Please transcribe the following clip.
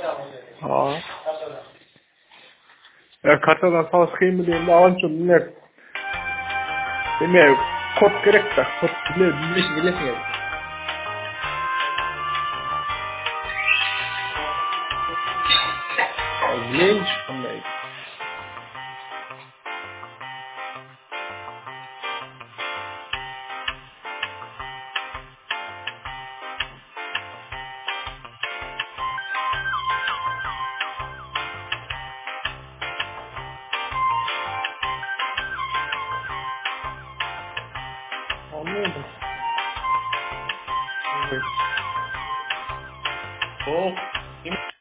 Ja. Jag katsotaan taas himmelin on sun net. Tämä kod korrekta. Kod Villes. Lynch on mig. Amen. Oh.